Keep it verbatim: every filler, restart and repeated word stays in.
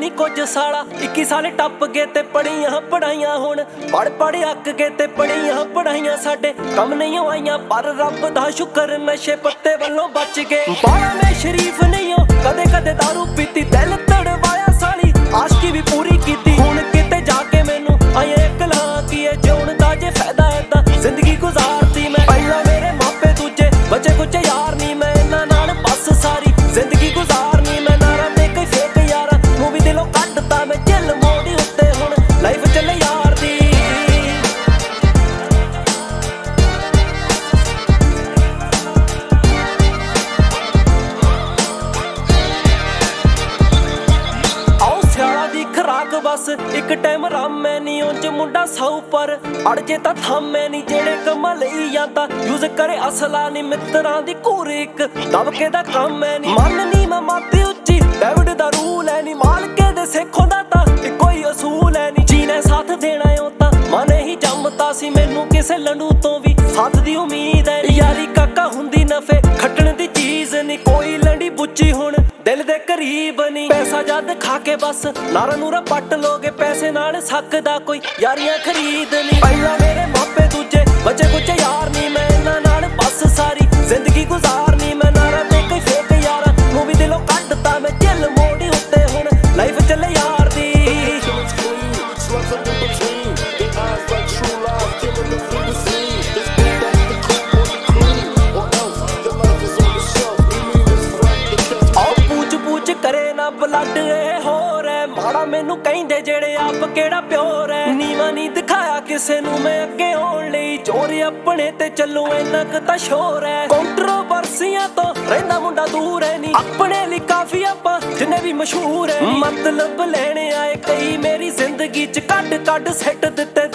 नहीं कुछ साला इक्की साल टप गए ते पढ़ियां पढ़ाइयां हुण पढ़ पढ़ अक गए ते पढ़ियां पढ़ाइयां साडे कम नहीं आईयां पर रब दा शुकर नशे पत्ते वल्लों बच गए। बाला मैं शरीफ नहीं हो कदे कदे दारू पीती दिल तड़वाया साली आशकी भी पूरी कीती हुण किते जाके मैनू आए कला की जिउण दा जे फायदा ऐदा जिंदगी गुजारती मैं पहला मेरे मापे दूजे बचे कुछ यार नहीं मैं इन्हां नाल बस सारी जिंदगी गुजारनी मैं नारा ते कोई फेक यारा मूवी दिलों कटता मैं चिल मोड़ी उत्ते हुण लाइफ चले यार दी। आओ सियाला दी खराक बस एक टाइम रामे नहीं उंज मुंडा सौ पर अड़ जे तां थामे नहीं जेड़े कम्मा लई जांदा यूज करे असला नहीं मित्रां दी घूर एक दबके दा काम है नहीं मन नहीं मैं माती उच्ची डेविड दा रूल है नहीं मालके दे सिखों दा तां इक्को ही असूल है नहीं जीने साथ देना ओ तां मन ही जमता सी मैनू किसे लंडू तो भी साथ दी उम्मीद है यारी काका हुंदी नफे खट्टण दी चीज नहीं कोई लंडी बुच्ची हुण दिल दे करीब नहीं पैसा जद खा के बस नारा नूरा पट लोगे पैसे नाल सकदा कोई यारियां खरीद नहीं पहला मेरे मापे दूजे बचे कुछ यार नहीं मैं इन्हां नाल बस सारी जिंदगी गुजारनी मैं नारा ते कोई फेक यारा मूवी दिलों कटता मैं चिल मोड़ी उत्ते हुण लाइफ चले यार दी। करे ना ब्लड ए होर है माड़ा मैनू कहिंदे जेड़े आप केड़ा प्योर है नीवा नहीं दिखाया किसे नू मैं अगे होण लई जोर अपने ते चलू इन्ना क तां शोर है कंट्रोवर्सियां तो रहिंदा मुंडा दूर है नी अपने लिए काफी आपां जिन्ने भी मशहूर है मतलब लेने आए कई मेरी जिंदगी च कड कड सिट दित्ते